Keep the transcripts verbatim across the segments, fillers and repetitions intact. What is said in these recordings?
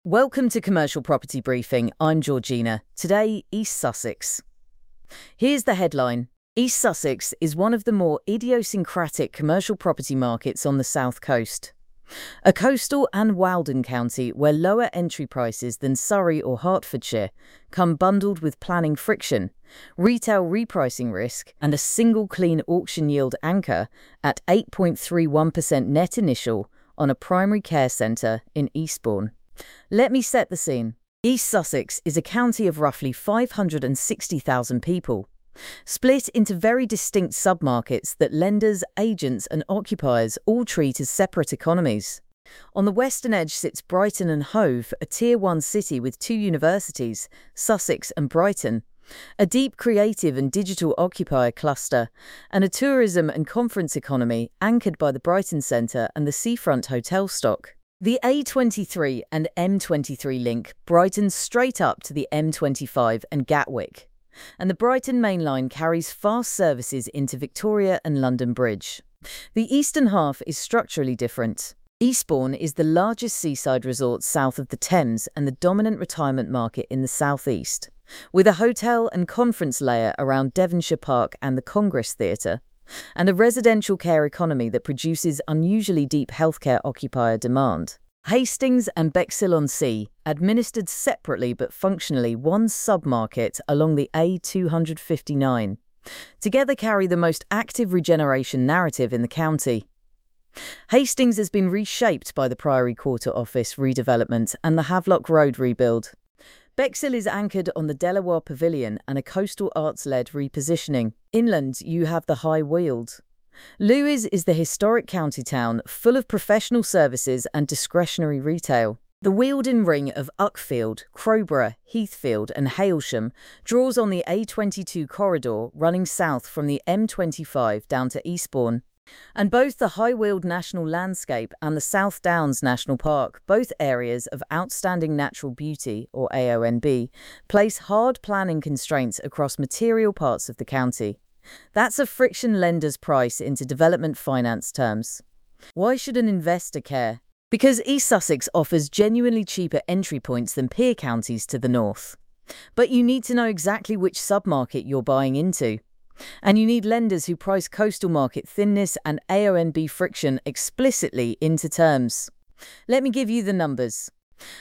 Welcome to Commercial Property Briefing. I'm Georgina. Today, East Sussex. Here's the headline. East Sussex is one of the more idiosyncratic commercial property markets on the south coast. A coastal and Walden county where lower entry prices than Surrey or Hertfordshire come bundled with planning friction, retail repricing risk, and a single clean auction yield anchor at eight point three one percent net initial on a primary care centre in Eastbourne. Let me set the scene. East Sussex is a county of roughly five hundred sixty thousand people, split into very distinct submarkets that lenders, agents and occupiers all treat as separate economies. On the western edge sits Brighton and Hove, a Tier one city with two universities, Sussex and Brighton, a deep creative and digital occupier cluster, and a tourism and conference economy anchored by the Brighton Centre and the seafront hotel stock. The A twenty-three and M twenty-three link Brighton straight up to the M twenty-five and Gatwick, and the Brighton Main Line carries fast services into Victoria and London Bridge. The eastern half is structurally different. Eastbourne is the largest seaside resort south of the Thames and the dominant retirement market in the southeast, with a hotel and conference layer around Devonshire Park and the Congress Theatre, and a residential care economy that produces unusually deep healthcare occupier demand. Hastings and Bexhill-on-Sea, administered separately but functionally one submarket along the A two fifty-nine, together carry the most active regeneration narrative in the county. Hastings has been reshaped by the Priory Quarter office redevelopment and the Havelock Road rebuild. Bexhill is anchored on the Delaware Pavilion and a coastal arts-led repositioning. Inland, you have the High Weald. Lewes is the historic county town full of professional services and discretionary retail. The Wealden ring of Uckfield, Crowborough, Heathfield and Hailsham draws on the A twenty-two corridor running south from the M twenty-five down to Eastbourne. And both the High Weald National Landscape and the South Downs National Park, both areas of outstanding natural beauty, or A O N B, place hard planning constraints across material parts of the county. That's a friction lender's price into development finance terms. Why should an investor care? Because East Sussex offers genuinely cheaper entry points than peer counties to the north. But you need to know exactly which submarket you're buying into. And you need lenders who price coastal market thinness and A O N B friction explicitly into terms. Let me give you the numbers.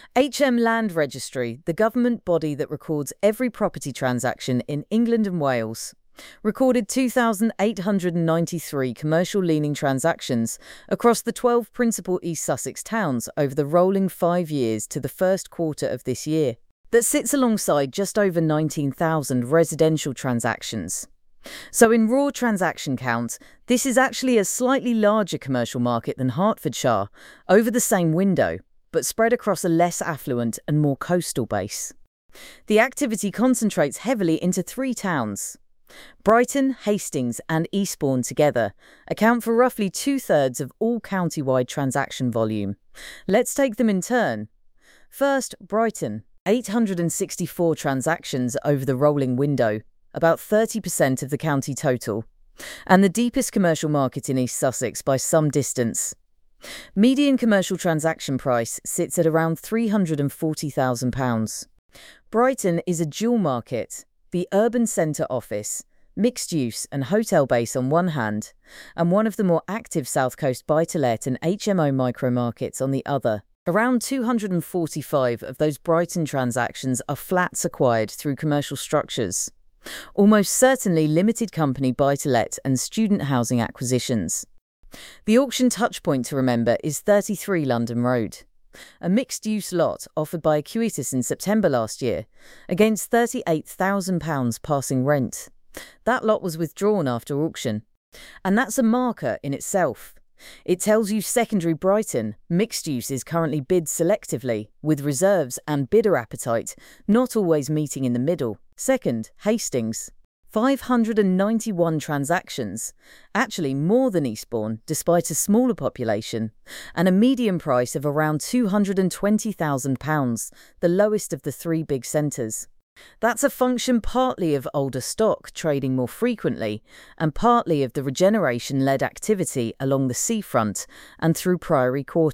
H M Land Registry, the government body that records every property transaction in England and Wales, recorded two thousand eight hundred ninety-three commercial-leaning transactions across the twelve principal East Sussex towns over the rolling five years to the first quarter of this year. That sits alongside just over nineteen thousand residential transactions. So in raw transaction count, this is actually a slightly larger commercial market than Hertfordshire, over the same window, but spread across a less affluent and more coastal base. The activity concentrates heavily into three towns. Brighton, Hastings and Eastbourne together account for roughly two-thirds of all county-wide transaction volume. Let's take them in turn. First, Brighton, eight hundred sixty-four transactions over the rolling window, about thirty percent of the county total, and the deepest commercial market in East Sussex by some distance. Median commercial transaction price sits at around three hundred forty thousand pounds. Brighton is a dual market, the urban centre office, mixed use and hotel base on one hand, and one of the more active South Coast buy-to-let and H M O micro-markets on the other. Around two hundred forty-five of those Brighton transactions are flats acquired through commercial structures. Almost certainly limited company buy-to-let and student housing acquisitions. The auction touchpoint to remember is thirty-three London Road, a mixed-use lot offered by Acuitas in September last year, against thirty-eight thousand pounds passing rent. That lot was withdrawn after auction, and that's a marker in itself. It tells you secondary Brighton, mixed use is currently bid selectively, with reserves and bidder appetite not always meeting in the middle. Second, Hastings. five hundred ninety-one transactions, actually more than Eastbourne despite a smaller population, and a median price of around two hundred twenty thousand pounds, the lowest of the three big centres. That's a function partly of older stock trading more frequently and partly of the regeneration-led activity along the seafront and through Priory Quarter.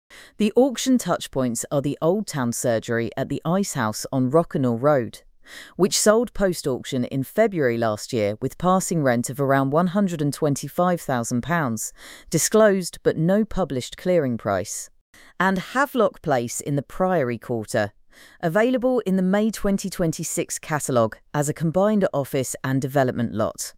The auction touchpoints are the Old Town Surgery at the Ice House on Rockernall Road, which sold post-auction in February last year with passing rent of around one hundred twenty-five thousand pounds, disclosed but no published clearing price. And Havelock Place in the Priory Quarter, available in the May twenty twenty-six catalogue as a combined office and development lot.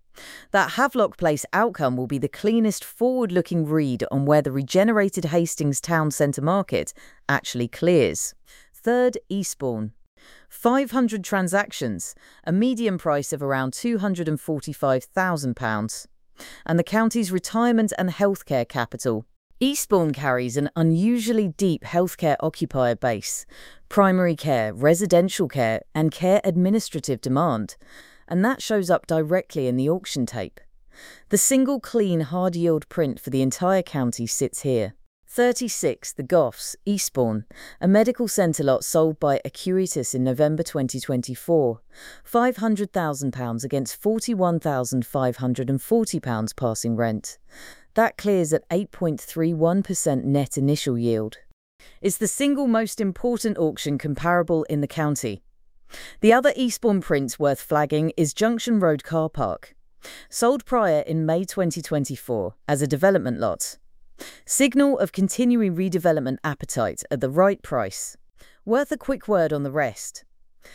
That Havelock Place outcome will be the cleanest forward-looking read on where the regenerated Hastings Town Centre market actually clears. Third, Eastbourne. five hundred transactions, a median price of around two hundred forty-five thousand pounds. And the county's retirement and healthcare capital. Eastbourne carries an unusually deep healthcare occupier base, primary care, residential care and care administrative demand, and that shows up directly in the auction tape. The single clean hard yield print for the entire county sits here. thirty-six, The Goffs, Eastbourne, a medical centre lot sold by Acuitas in November twenty twenty-four, five hundred thousand pounds against forty-one thousand five hundred forty pounds passing rent. That clears at eight point three one percent net initial yield. It's the single most important auction comparable in the county. The other Eastbourne print worth flagging is Junction Road Car Park, sold prior in May twenty twenty-four as a development lot. Signal of continuing redevelopment appetite at the right price. Worth a quick word on the rest.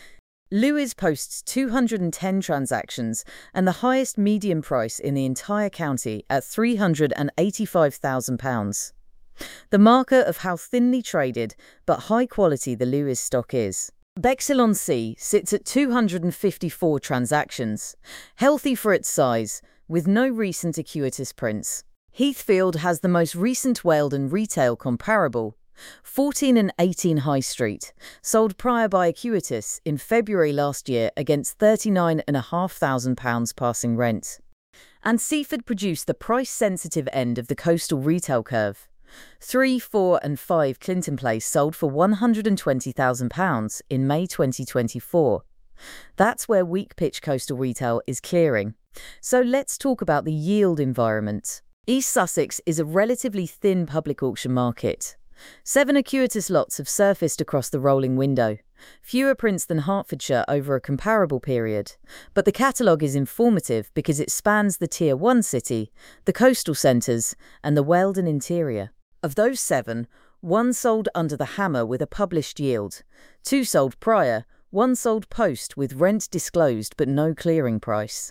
Lewis posts two hundred ten transactions and the highest median price in the entire county at three hundred eighty-five thousand pounds. The marker of how thinly traded but high quality the Lewis stock is. Bexhill-on-Sea sits at two hundred fifty-four transactions, healthy for its size, with no recent Acuitas prints. Heathfield has the most recent Weldon retail comparable, fourteen and eighteen High Street, sold prior by Acuitas in February last year against thirty-nine thousand five hundred pounds passing rent. And Seaford produced the price-sensitive end of the coastal retail curve. three, four and five Clinton Place sold for one hundred twenty thousand pounds in May twenty twenty-four. That's where weak pitch coastal retail is clearing. So let's talk about the yield environment. East Sussex is a relatively thin public auction market. Seven Acuitas lots have surfaced across the rolling window, fewer prints than Hertfordshire over a comparable period, but the catalogue is informative because it spans the Tier one city, the coastal centres and the Weldon interior. Of those seven, one sold under the hammer with a published yield, two sold prior, one sold post with rent disclosed but no clearing price.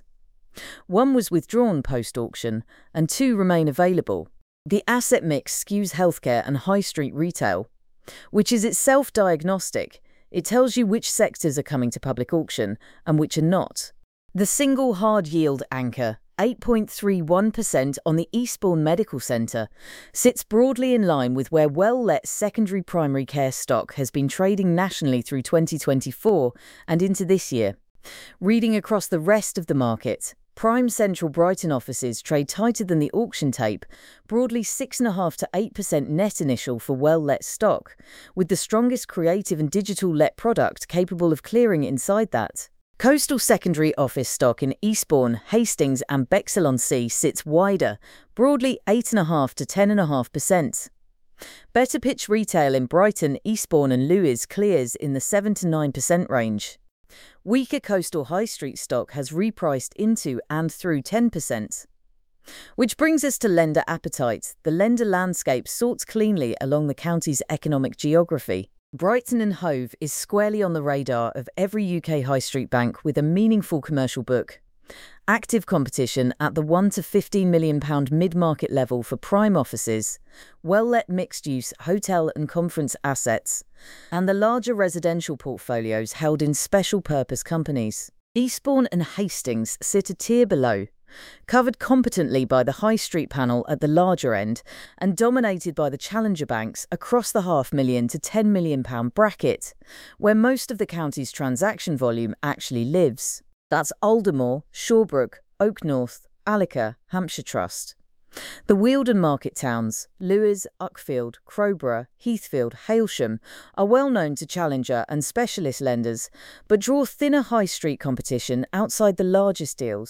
One was withdrawn post-auction and two remain available. The asset mix skews healthcare and high street retail, which is itself diagnostic. It tells you which sectors are coming to public auction and which are not. The single hard yield anchor, eight point three one percent on the Eastbourne Medical Centre, sits broadly in line with where well-let secondary primary care stock has been trading nationally through twenty twenty-four and into this year. Reading across the rest of the market, prime central Brighton offices trade tighter than the auction tape, broadly six point five to eight percent net initial for well-let stock, with the strongest creative and digital let product capable of clearing inside that. Coastal secondary office stock in Eastbourne, Hastings and Bexhill-on-Sea sits wider, broadly eight point five to ten point five percent. Better pitch retail in Brighton, Eastbourne and Lewes clears in the seven to nine percent range. Weaker coastal high street stock has repriced into and through ten percent. Which brings us to lender appetite. The lender landscape sorts cleanly along the county's economic geography. Brighton and Hove is squarely on the radar of every U K high street bank with a meaningful commercial book. Active competition at the one to fifteen million pound mid-market level for prime offices, well-let mixed-use hotel and conference assets, and the larger residential portfolios held in special-purpose companies. Eastbourne and Hastings sit a tier below, covered competently by the high street panel at the larger end and dominated by the challenger banks across the half million to ten million pound bracket, where most of the county's transaction volume actually lives. That's Aldermore, Shawbrook, Oak North, Allica, Hampshire Trust. The Wealdon market towns, Lewes, Uckfield, Crowborough, Heathfield, Hailsham, are well known to challenger and specialist lenders, but draw thinner high street competition outside the largest deals.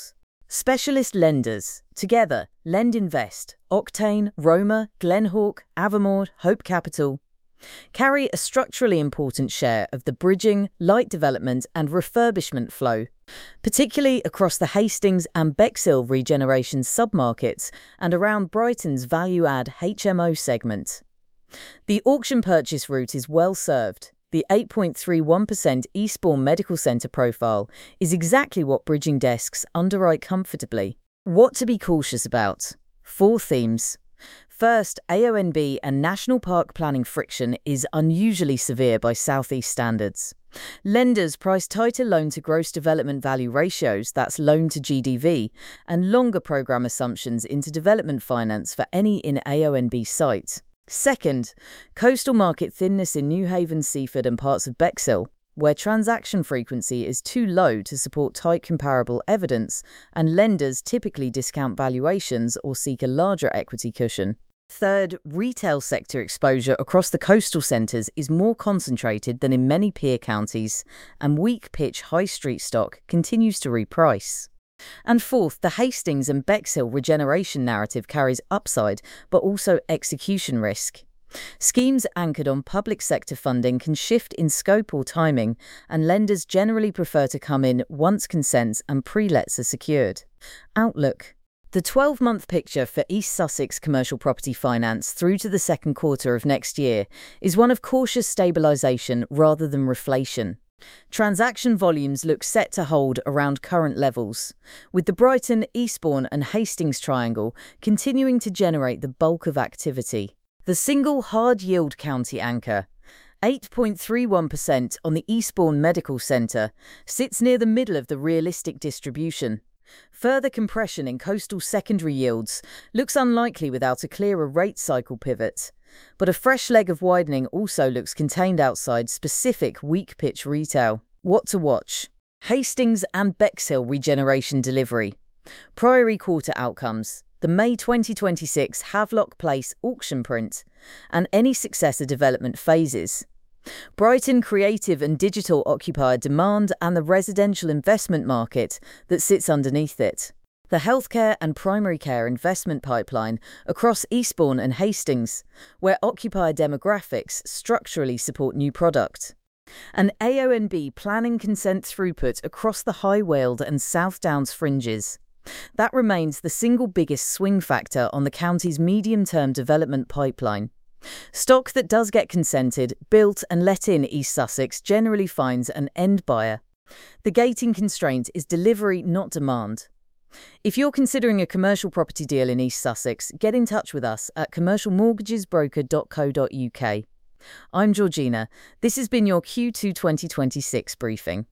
Specialist lenders, together, LendInvest, Octane, Roma, Glenhawk, Avamore, Hope Capital, carry a structurally important share of the bridging, light development and refurbishment flow, particularly across the Hastings and Bexhill regeneration submarkets and around Brighton's value-add H M O segment. The auction purchase route is well served. The eight point three one percent Eastbourne Medical Centre profile is exactly what bridging desks underwrite comfortably. What to be cautious about? Four themes. First, A O N B and National Park planning friction is unusually severe by South East standards. Lenders price tighter loan-to-gross development value ratios, that's loan to G D V, and longer programme assumptions into development finance for any in A O N B site. Second, coastal market thinness in Newhaven, Seaford and parts of Bexhill, where transaction frequency is too low to support tight comparable evidence, and lenders typically discount valuations or seek a larger equity cushion. Third, retail sector exposure across the coastal centres is more concentrated than in many peer counties, and weak pitch high street stock continues to reprice. And fourth, the Hastings and Bexhill regeneration narrative carries upside, but also execution risk. Schemes anchored on public sector funding can shift in scope or timing, and lenders generally prefer to come in once consents and pre-lets are secured. Outlook. The twelve-month picture for East Sussex commercial property finance through to the second quarter of next year is one of cautious stabilisation rather than reflation. Transaction volumes look set to hold around current levels, with the Brighton, Eastbourne and Hastings triangle continuing to generate the bulk of activity. The single hard yield county anchor, eight point three one percent on the Eastbourne Medical Centre, sits near the middle of the realistic distribution. Further compression in coastal secondary yields looks unlikely without a clearer rate cycle pivot, but a fresh leg of widening also looks contained outside specific weak pitch retail. What to watch? Hastings and Bexhill regeneration delivery. Priory quarter outcomes. The May twenty twenty-six Havelock Place auction print, and any successor development phases. Brighton creative and digital occupier demand and the residential investment market that sits underneath it. The healthcare and primary care investment pipeline across Eastbourne and Hastings, where occupier demographics structurally support new product. And A O N B planning consent throughput across the High Weald and South Downs fringes. That remains the single biggest swing factor on the county's medium-term development pipeline. Stock that does get consented, built and let in East Sussex generally finds an end buyer. The gating constraint is delivery, not demand. If you're considering a commercial property deal in East Sussex, get in touch with us at commercial mortgages broker dot co dot U K. I'm Georgina. This has been your Q two twenty twenty-six briefing.